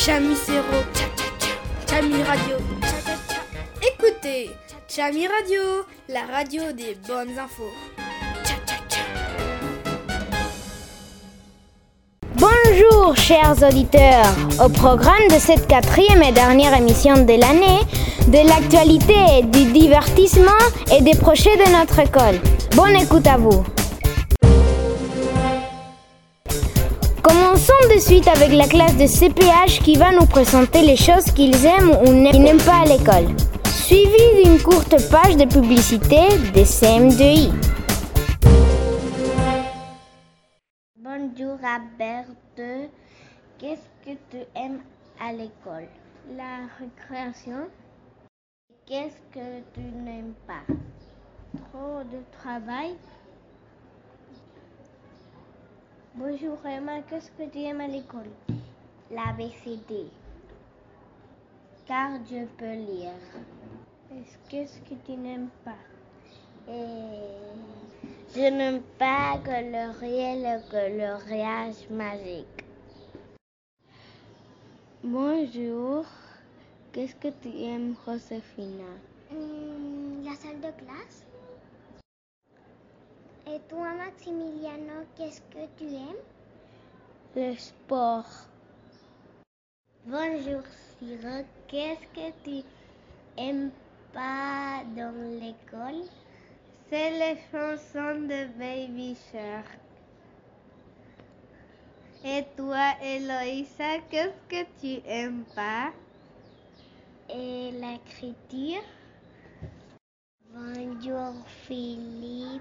Chamisero, Chami Radio, écoutez, Chami Radio, la radio des bonnes infos. Bonjour chers auditeurs, au programme de cette 4e et dernière émission de l'année, de l'actualité, du divertissement et des projets de notre école. Bonne écoute à vous. Commençons de suite avec la classe de CPH qui va nous présenter les choses qu'ils aiment ou n'aiment pas à l'école, suivi d'une courte page de publicité des CM2I. Bonjour Albert, qu'est-ce que tu aimes à l'école? La récréation. Qu'est-ce que tu n'aimes pas? Trop de travail. Bonjour Emma, qu'est-ce que tu aimes à l'école? L'ABCD, car je peux lire. Qu'est-ce que tu n'aimes pas? Je n'aime pas colorier le coloriage magique. Bonjour, qu'est-ce que tu aimes, Josefina? La salle de classe. Et toi, Maximiliano, qu'est-ce que tu aimes? Le sport. Bonjour, Siro, qu'est-ce que tu aimes pas dans l'école? C'est les chansons de Baby Shark. Et toi, Eloïsa, qu'est-ce que tu aimes pas? Et l'écriture. Bonjour, Philippe.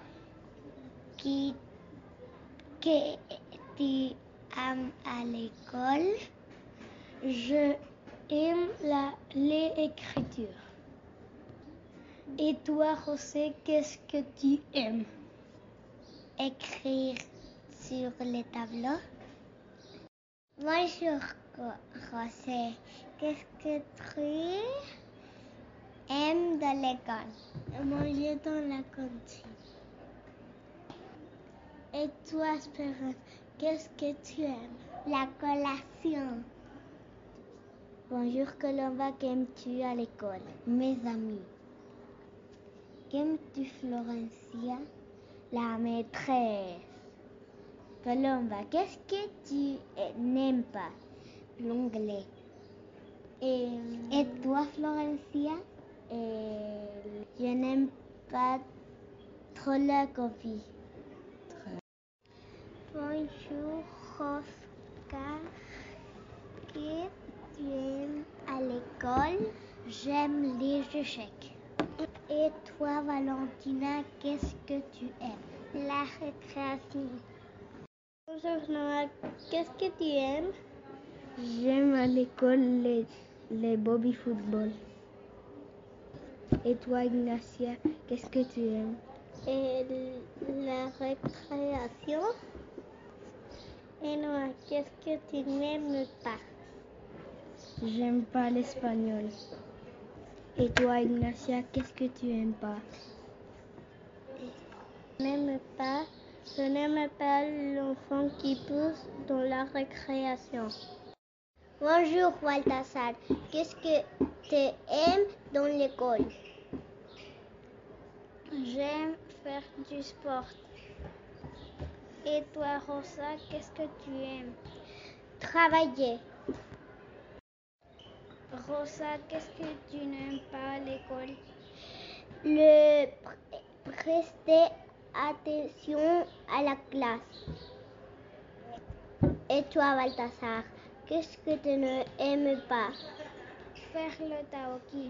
Que tu aimes à l'école? Je aime l'écriture. Et toi, José, qu'est-ce que tu aimes? Écrire sur les tableaux. Bonjour, José. Qu'est-ce que tu aimes dans l'école? Manger dans la cantine. Et toi, Espérance, qu'est-ce que tu aimes? La collation. Bonjour, Colomba, qu'aimes-tu à l'école? Mes amis. Qu'aimes-tu, Florencia? La maîtresse. Colomba, qu'est-ce que tu n'aimes pas? L'anglais. Et toi, Florencia? Je n'aime pas trop la coffee. Bonjour, Oscar. Qu'est-ce que tu aimes à l'école? J'aime les échecs. Et toi, Valentina, qu'est-ce que tu aimes? La récréation. Bonjour, Noah. Qu'est-ce que tu aimes? J'aime à l'école les bobby football. Et toi, Ignacia, qu'est-ce que tu aimes? Et la récréation. Et Noah, qu'est-ce que tu n'aimes pas? J'aime pas l'espagnol. Et toi, Ignacia, qu'est-ce que tu aimes pas? Je n'aime pas l'enfant qui pousse dans la récréation. Bonjour, Balthazar. Qu'est-ce que tu aimes dans l'école? J'aime faire du sport. Et toi, Rosa, qu'est-ce que tu aimes? Travailler. Rosa, qu'est-ce que tu n'aimes pas à l'école? Prester attention à la classe. Et toi, Balthazar, qu'est-ce que tu n'aimes pas? Faire le taoki.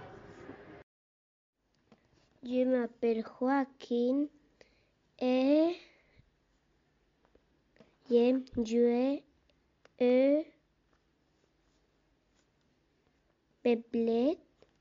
Je m'appelle Joaquin et j'aime jouer au Beyblade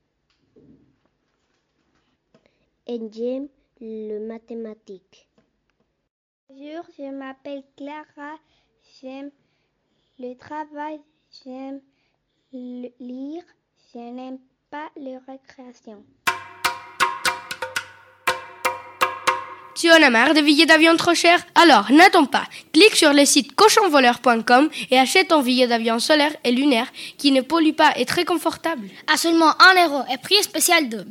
et j'aime le mathématique. Bonjour, je m'appelle Clara, j'aime le travail, j'aime lire, je n'aime pas les récréations. Tu en as marre des billets d'avion trop chers? Alors n'attends pas, clique sur le site cochonvoleur.com et achète ton billet d'avion solaire et lunaire qui ne pollue pas et très confortable. À seulement 1 € et prix spécial de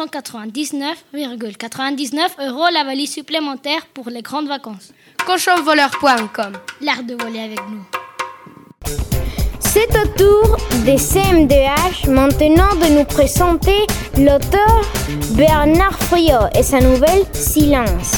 1999,99 € la valise supplémentaire pour les grandes vacances. Cochonvoleur.com. L'art de voler avec nous. C'est au tour des CM2H maintenant de nous présenter l'auteur Bernard Friot et sa nouvelle Silence.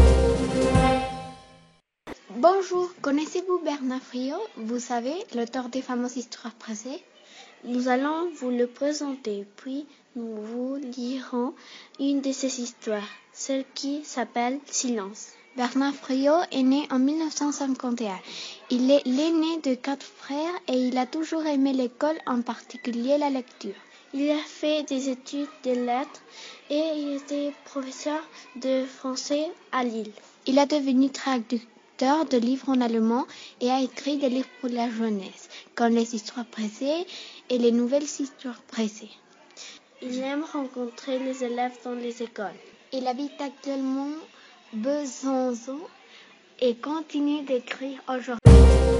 Bonjour, connaissez-vous Bernard Friot? Vous savez, l'auteur des fameuses histoires pressées? Nous allons vous le présenter, puis nous vous lirons une de ces histoires, celle qui s'appelle Silence. Bernard Friot est né en 1951. Il est l'aîné de 4 frères et il a toujours aimé l'école, en particulier la lecture. Il a fait des études de lettres et il était professeur de français à Lille. Il est devenu traducteur de livres en allemand et a écrit des livres pour la jeunesse, comme les histoires pressées et les nouvelles histoires pressées. Il aime rencontrer les élèves dans les écoles. Il habite actuellement Besançon et continue d'écrire aujourd'hui.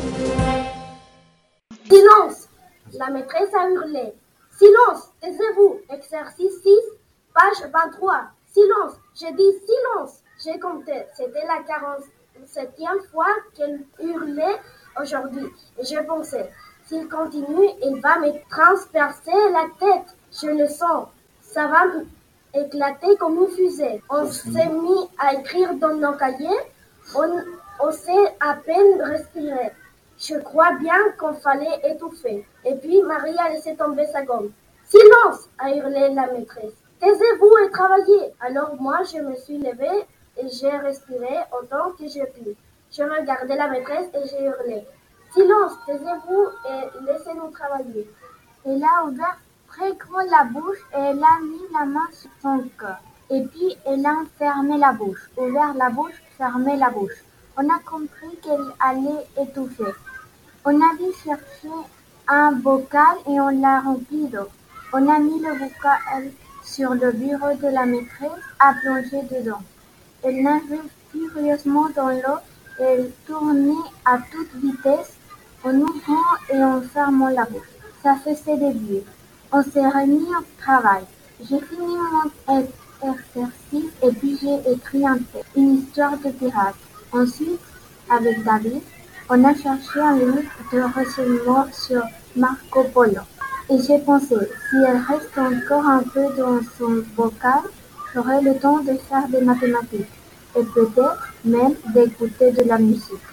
Silence! La maîtresse a hurlé. Silence! Taisez-vous! Exercice 6, page 23. Silence! J'ai dit silence! J'ai compté. C'était la 47e fois qu'elle hurlait aujourd'hui. Et je pensais, s'il continue, il va me transpercer la tête. Je le sens. Ça va éclater comme une fusée. On s'est mis à écrire dans nos cahiers. On sait à peine respirer. Je crois bien qu'on fallait étouffer. Et puis Marie a laissé tomber sa gomme. Silence! A hurlé la maîtresse. Taisez-vous et travaillez. Alors moi, je me suis levée et j'ai respiré autant que j'ai pu. Je regardais la maîtresse et j'ai hurlé. Silence! Taisez-vous et laissez-nous travailler. Elle a ouvert très grand la bouche et elle a mis la main sur son cœur. Et puis elle a fermé la bouche, ouvert la bouche, fermé la bouche. On a compris qu'elle allait étouffer. On a dû chercher un bocal et on l'a rempli d'eau. On a mis le bocal sur le bureau de la maîtresse à plonger dedans. Elle nageait furieusement dans l'eau et elle tournait à toute vitesse en ouvrant et en fermant la bouche. Ça faisait des bruits. On s'est remis au travail. J'ai fini mon exercice et puis j'ai écrit un texte, une histoire de pirate. Ensuite, avec David, on a cherché un livre de renseignements sur Marco Polo. Et j'ai pensé, si elle reste encore un peu dans son bocal, j'aurai le temps de faire des mathématiques et peut-être même d'écouter de la musique.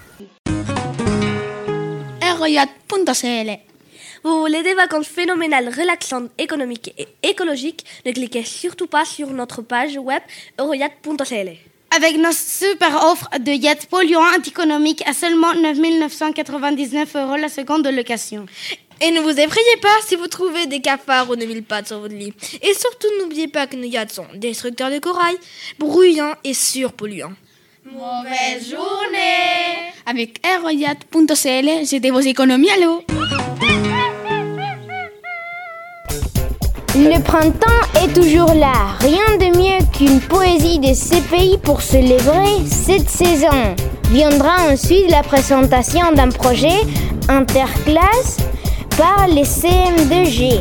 Royat.cl. Vous voulez des vacances phénoménales, relaxantes, économiques et écologiques? Ne cliquez surtout pas sur notre page web euroyacht.cl. Avec nos super offres de yachts polluants anti-économiques à seulement 9 999 € la seconde de location. Et ne vous effrayez pas si vous trouvez des cafards ou des mille pattes sur votre lit. Et surtout, n'oubliez pas que nos yachts sont destructeurs de corail, bruyants et surpolluants. Mauvaise journée! Avec aeroyacht.cl, c'était vos économies à l'eau. Le printemps est toujours là. Rien de mieux qu'une poésie des CPI pour célébrer cette saison. Viendra ensuite la présentation d'un projet interclasse par les CM2G.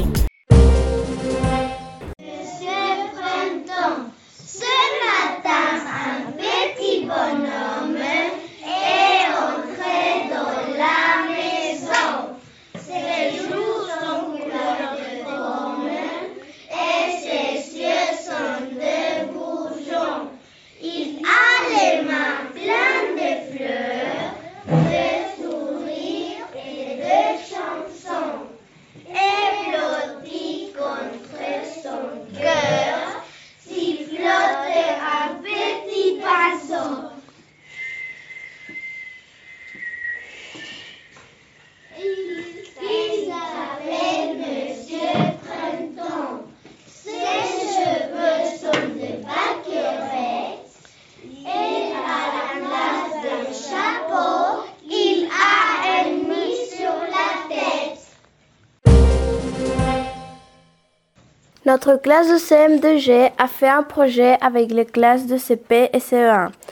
Notre classe de CM2G a fait un projet avec les classes de CP et CE1.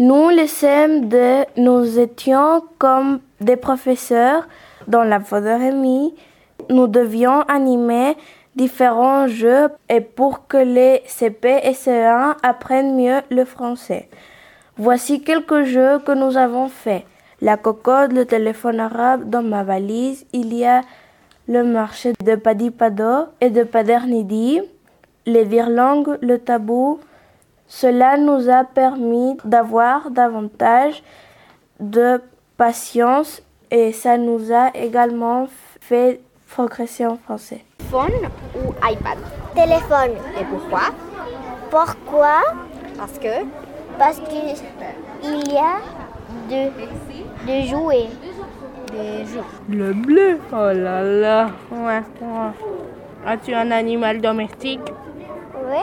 Nous, les CM2, nous étions comme des professeurs dans la voix de Rémi. Nous devions animer différents jeux et pour que les CP et CE1 apprennent mieux le français. Voici quelques jeux que nous avons faits. La cocotte, le téléphone arabe. Dans ma valise, il y a le marché de Padipado et de Padernidi, les virlangues, le tabou. Cela nous a permis d'avoir davantage de patience et ça nous a également fait progresser en français. Téléphone ou iPad? Téléphone. Et pourquoi? Pourquoi? Parce que? Parce qu'il y a de jouets. Des jeux. Le bleu, oh là là. Ouais. As-tu un animal domestique? Oui.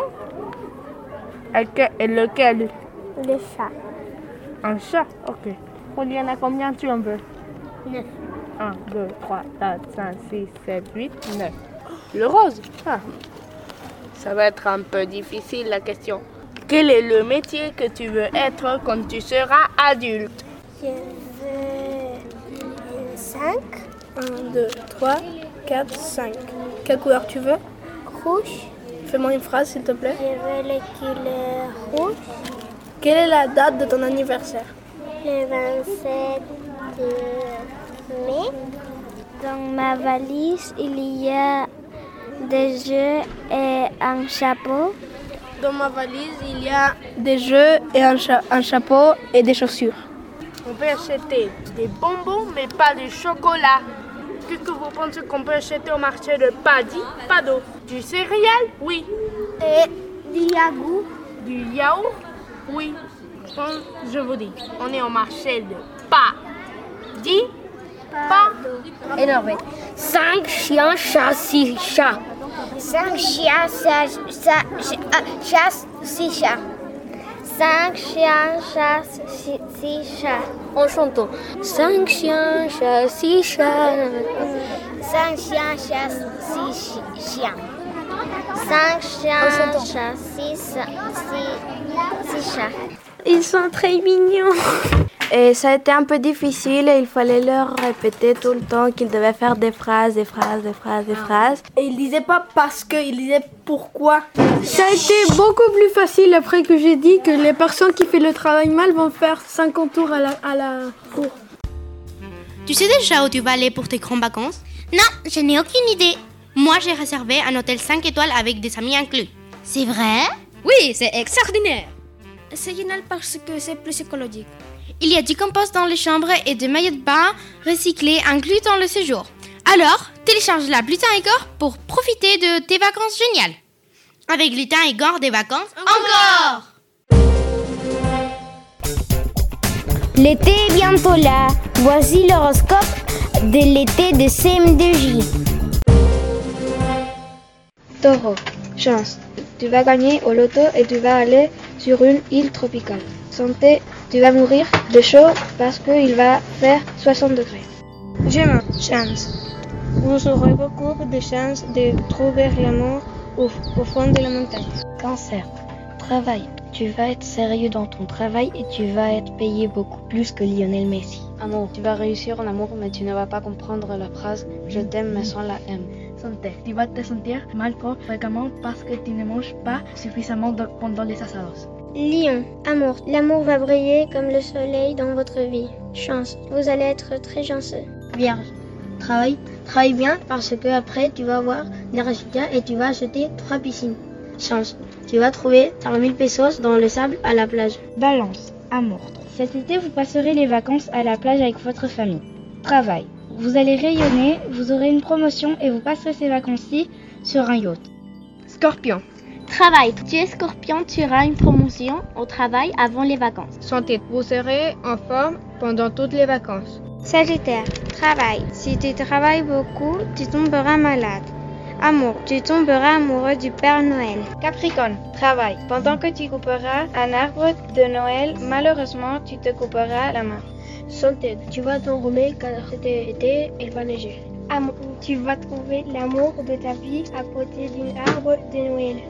Et lequel? Le chat. Un chat, ok. Il y en a combien tu en veux? 9. 1, 2, 3, 4, 5, 6, 7, 8, 9. Le rose? Ça va être un peu difficile la question. Quel est le métier que tu veux être quand tu seras adulte? Je veux 5. 1, 2, 3, 4, 5. Quelle couleur tu veux? Rouge. Fais-moi une phrase s'il te plaît. Je veux les couleurs rouges. Quelle est la date de ton anniversaire? Le 27 mai. Dans ma valise, il y a des jeux et un chapeau. Dans ma valise, il y a des jeux et un chapeau et des chaussures. On peut acheter des bonbons, mais pas du chocolat. Qu'est-ce que vous pensez qu'on peut acheter au marché de Padipado? Du céréal? Oui. Et du yaourt? Du yaourt? Oui. Je vous dis, on est au marché de Padipado. Énorme. 5 chiens, chats, 6 chats. 5 chiens, 6 chats. 5 chiens, chats, 6 chats. En chantant. 5 chiens, chats, 6 chats. 5 chiens, chats, 6 chiens. 5 chiens, chats, 6 chats. Ils sont très mignons. Et ça a été un peu difficile et il fallait leur répéter tout le temps qu'ils devaient faire des phrases. Et il disait pas parce que, il disait pourquoi. Ça a été beaucoup plus facile après que j'ai dit que les personnes qui font le travail mal vont faire 50 tours à la cour. Tu sais déjà où tu vas aller pour tes grandes vacances? Non, je n'ai aucune idée. Moi, j'ai réservé un hôtel 5 étoiles avec des amis inclus. C'est vrai? Oui, c'est extraordinaire. C'est génial parce que c'est plus écologique. Il y a du compost dans les chambres et des maillots de bain recyclés inclus dans le séjour. Alors, télécharge la Lutin & Igor pour profiter de tes vacances géniales. Avec Lutin & Igor, des vacances encore! L'été est bientôt là. Voici l'horoscope de l'été de CM2J. Taureau, chance. Tu vas gagner au loto et tu vas aller sur une île tropicale. Santé, tu vas mourir de chaud parce qu'il va faire 60 degrés. Gémeaux, chance. Vous aurez beaucoup de chances de trouver l'amour au fond de la montagne. Cancer, travail. Tu vas être sérieux dans ton travail et tu vas être payé beaucoup plus que Lionel Messi. Amour, tu vas réussir en amour mais tu ne vas pas comprendre la phrase « je t'aime mais sans la M ». Santé, tu vas te sentir mal trop fréquemment parce que tu ne manges pas suffisamment pendant les asados. Lion, amour. L'amour va briller comme le soleil dans votre vie. Chance, vous allez être très chanceux. Vierge, travaille bien parce que après tu vas avoir des résultats et tu vas acheter 3 piscines. Chance, tu vas trouver 3000 pesos dans le sable à la plage. Balance, amour. Cet été, vous passerez les vacances à la plage avec votre famille. Travail, vous allez rayonner, vous aurez une promotion et vous passerez ces vacances-ci sur un yacht. Scorpion. Travail, tu es scorpion, tu auras une promotion au travail avant les vacances. Santé, vous serez en forme pendant toutes les vacances. Sagittaire, travail, si tu travailles beaucoup, tu tomberas malade. Amour, tu tomberas amoureux du Père Noël. Capricorne, travail, pendant que tu couperas un arbre de Noël, malheureusement, tu te couperas la main. Santé, tu vas t'enrhumer car cet été, il va neiger. Amour, tu vas trouver l'amour de ta vie à côté d'un arbre de Noël.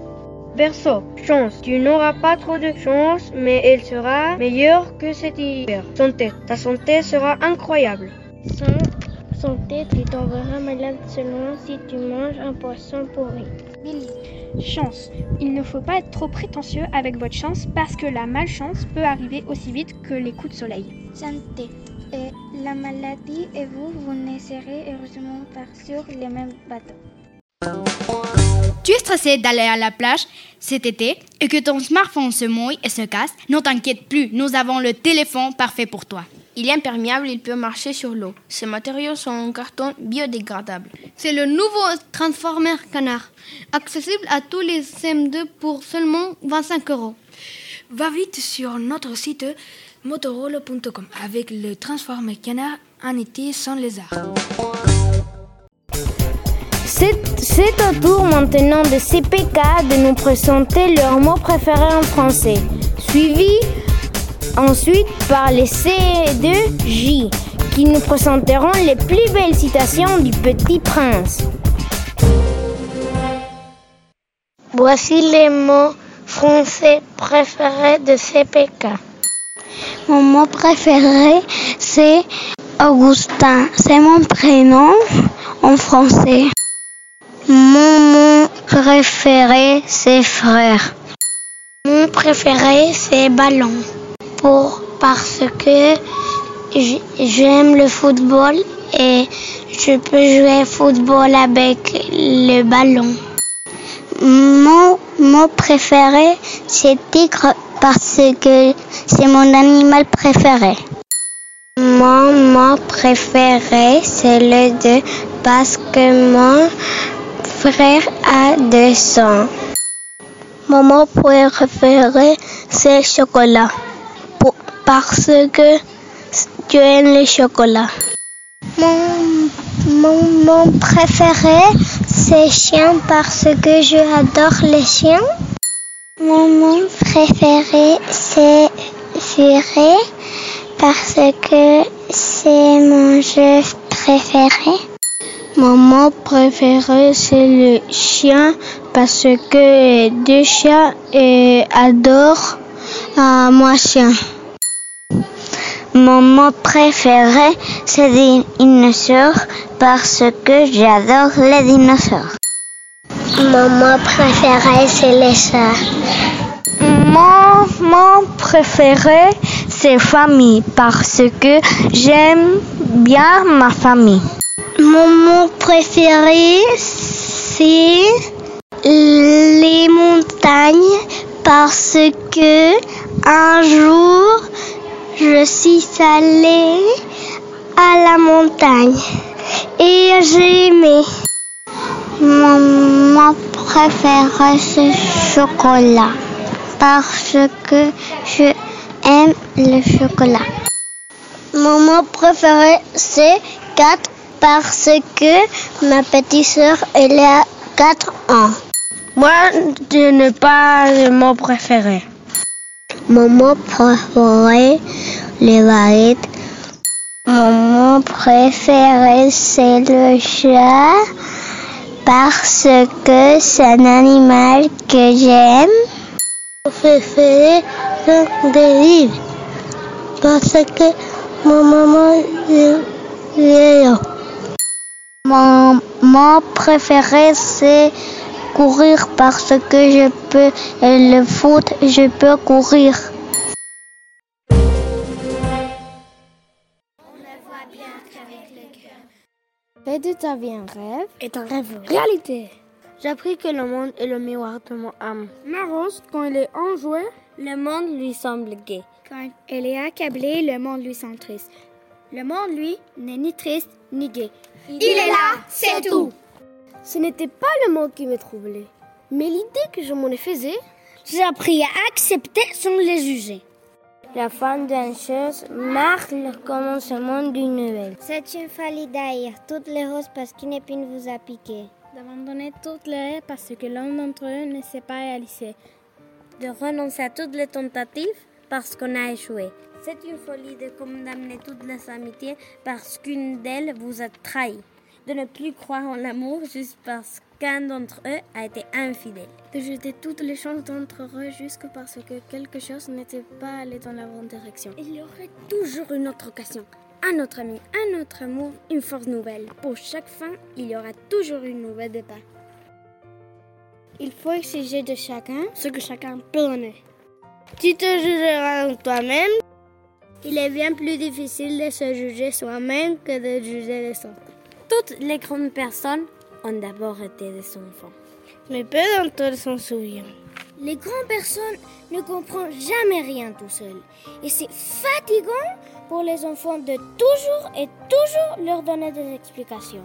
Verseau, chance. Tu n'auras pas trop de chance, mais elle sera meilleure que cet hiver. Santé, ta santé sera incroyable. Santé, tu tomberas malade seulement si tu manges un poisson pourri. Billy, chance. Il ne faut pas être trop prétentieux avec votre chance parce que la malchance peut arriver aussi vite que les coups de soleil. Santé. Et la maladie et vous ne serez heureusement pas sur les mêmes bateaux. Tu es stressé d'aller à la plage cet été et que ton smartphone se mouille et se casse? Ne t'inquiète plus, nous avons le téléphone parfait pour toi. Il est imperméable, il peut marcher sur l'eau. Ses matériaux sont en carton biodégradable. C'est le nouveau Transformer Canard, accessible à tous les CM2 pour seulement 25 €. Va vite sur notre site motorola.com avec le Transformer Canard en été sans lézard. C'est au tour maintenant de CPK de nous présenter leurs mots préférés en français, suivi ensuite par les C2J qui nous présenteront les plus belles citations du Petit Prince. Voici les mots français préférés de CPK. Mon mot préféré, c'est Augustin. C'est mon prénom en français. Mon mot préféré, c'est frère. Mon préféré, c'est ballon. Parce que j'aime le football et je peux jouer au football avec le ballon. Mon mot préféré, c'est tigre parce que c'est mon animal préféré. Mon mot préféré, c'est le 2 parce que mon frère a 2 ans. Mon mot préféré, c'est chocolat. Parce que tu aimes le chocolat. Mon mot préféré, c'est chien parce que j'adore les chiens. Mon mot préféré, c'est viré parce que c'est mon jeu préféré. Mon mot préféré, c'est le chien parce que 2 chiens adorent moi chien. Mon mot préféré, c'est dinosaure parce que j'adore les dinosaures. Mon mot préféré, c'est les chats. Mon mot préféré, c'est famille parce que j'aime bien ma famille. Mon mot préféré, c'est les montagnes parce que un jour, je suis allée à la montagne et j'ai aimé. Mon mot préféré, c'est chocolat parce que je aime le chocolat. Mon mot préféré, c'est 4 parce que ma petite sœur, elle a 4 ans. Moi, je n'ai pas de mot préféré. Mon mot préféré, les baguettes. Mon mot préféré, c'est le chat parce que c'est un animal que j'aime. Mon préféré, c'est des livres parce que mon maman est là. Mon mot préféré, c'est courir parce que je peux le foot, je peux courir. Fais de ta vie un rêve et ton rêve réalité. J'ai appris que le monde est le miroir de mon âme. Ma rose, quand elle est enjouée, le monde lui semble gai. Quand elle est accablée, le monde lui semble triste. Le monde, lui, n'est ni triste ni gai. Il est là, c'est tout. Ce n'était pas le mot qui me troublait, mais l'idée que je m'en faisais. J'ai appris à accepter sans les juger. La fin d'une chose marque le commencement d'une nouvelle. C'est une folie d'haïr toutes les roses parce qu'une épine vous a piqué. D'abandonner toutes les rêves parce que l'un d'entre eux ne s'est pas réalisé. De renoncer à toutes les tentatives parce qu'on a échoué. C'est une folie de condamner toutes les amitiés parce qu'une d'elles vous a trahi. de ne plus croire en l'amour juste parce qu'un d'entre eux a été infidèle. De jeter toutes les chances d'être heureux juste parce que quelque chose n'était pas allé dans la bonne direction. Il y aurait toujours une autre occasion, un autre ami, un autre amour, une force nouvelle. Pour chaque fin, il y aura toujours une nouvelle départ. Il faut exiger de chacun ce que chacun peut donner. Tu te jugeras toi-même. Il est bien plus difficile de se juger soi-même que de juger les autres. Toutes les grandes personnes ont d'abord été des enfants. Mais peu d'entre eux s'en souviennent. Les grandes personnes ne comprennent jamais rien tout seuls. Et c'est fatigant pour les enfants de toujours leur donner des explications.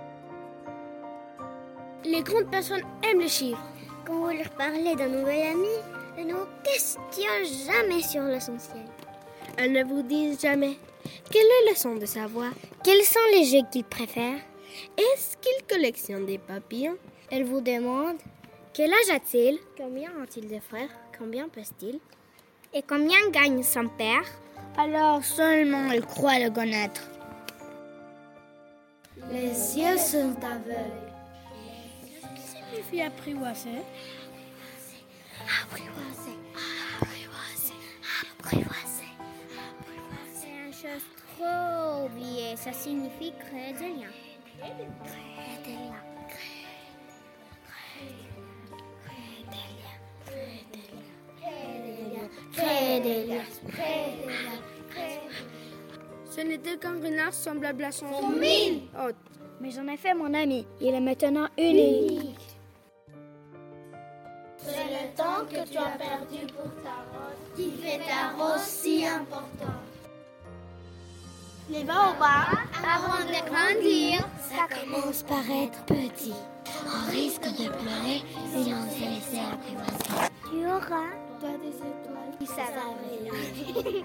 Les grandes personnes aiment les chiffres. Quand vous leur parlez d'un nouvel ami, elles ne vous questionnent jamais sur l'essentiel. Elles ne vous disent jamais quel est le son de sa voix, quels sont les jeux qu'ils préfèrent. Est-ce qu'il collectionne des papillons? Elle vous demande quel âge a-t-il, combien a-t-il de frères, combien pèse-t-il et combien gagne son père. Alors seulement elle croit le connaître. Les yeux sont aveugles. Que signifie apprivoiser? Apprivoiser. C'est une chose trop oubliée. Ça signifie créer des liens. Créer des liens. Ce n'était qu'un renard semblable à son hôte. Mais j'en ai fait mon ami. Il est maintenant unique. C'est le temps que tu as perdu pour ta rose qui fait ta rose si importante. Les baobabs, avant de grandir, ça commence par être petit. On risque de pleurer si on se laisse apprivoiser. Tu auras, toi, des étoiles qui savent briller.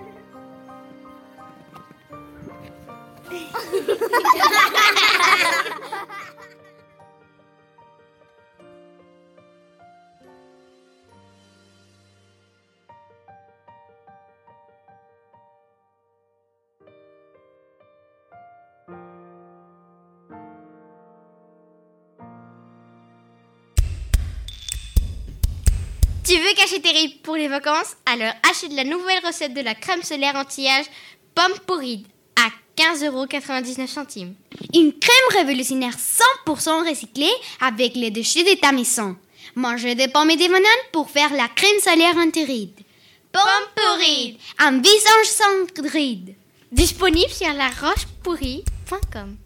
Tu veux cacher tes rides pour les vacances? Alors achète la nouvelle recette de la crème solaire anti-âge pomme pourride à 15,99 €. Une crème révolutionnaire 100% recyclée avec les déchets de ta maison. Mangez des pommes et des bananes pour faire la crème solaire anti-rides. Pomme pourride, un visage sans rides. Disponible sur larochepourrie.com.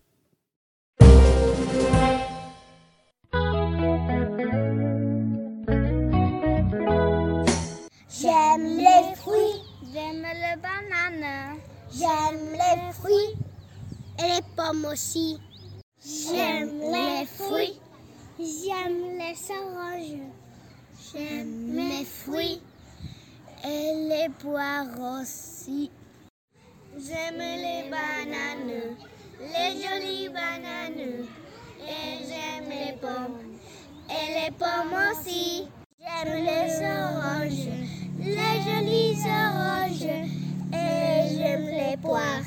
J'aime les fruits, j'aime les bananes, j'aime les fruits et les pommes aussi. J'aime les fruits, j'aime les oranges, j'aime les fruits et les poires aussi. J'aime les bananes, les jolies bananes et j'aime les pommes aussi. J'aime les oranges, les jolies oranges et j'aime les poires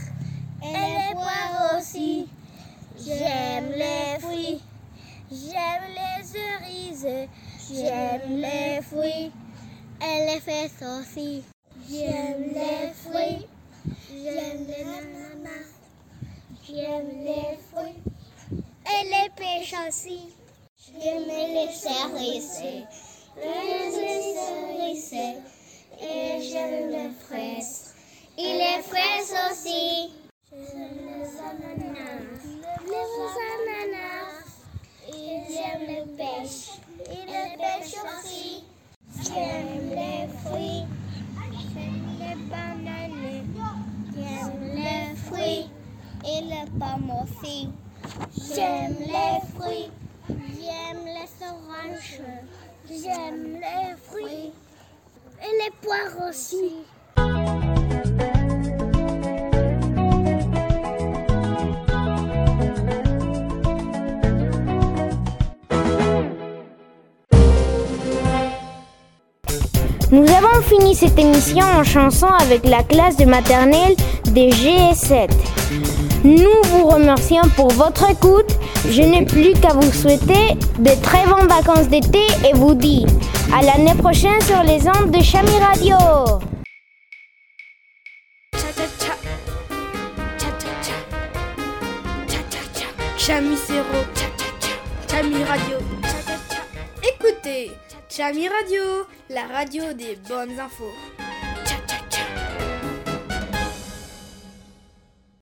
aussi. J'aime les fruits, j'aime les cerises, j'aime les fruits et les fraises aussi. J'aime les fruits, j'aime les ananas, j'aime les fruits et les pêches aussi. J'aime les cerises. Et j'aime les fraises. Et les fraises aussi. J'aime les ananas. Et j'aime les pêches. Et les pêches aussi. J'aime les fruits. J'aime les bananes. J'aime les fruits. Et les pommes aussi. J'aime les fruits. J'aime les oranges. J'aime les fruits et les poires aussi. Nous avons fini cette émission en chanson avec la classe de maternelle de GS7. Nous vous remercions pour votre écoute. Je n'ai plus qu'à vous souhaiter de très bonnes vacances d'été et vous dis à l'année prochaine sur les ondes de Chami Radio. Chami Zéro, Chami Radio. Écoutez, Chami Radio, la radio des bonnes infos.